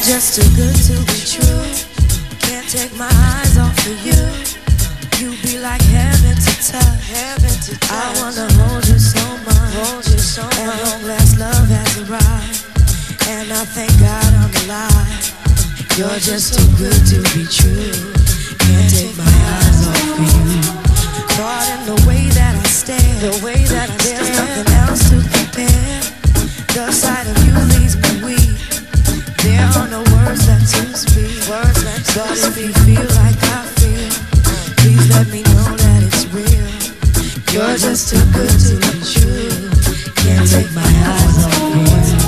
just too good to be true. Can't take my eyes off of you. You be like heaven to touch. I wanna hold you so much. At long last, love has arrived, and I thank God I'm alive. You're just too good to be true. Can't take my eyes off of you. Caught in the way that I stare. There's nothing else to compare. The sight of you leaves me weak. There are no words left to speak. But if you feel like I feel, please let me know that it's real. You're just too good to be true. Can't take my eyes off of you.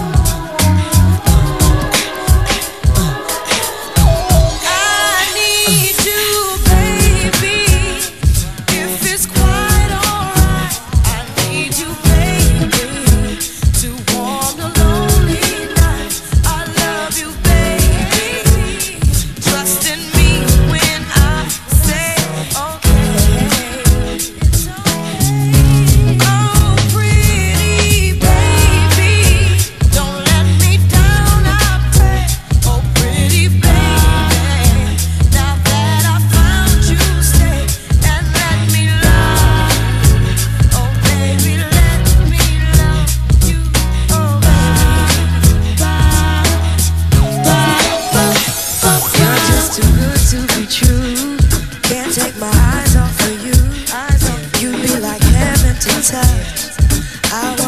I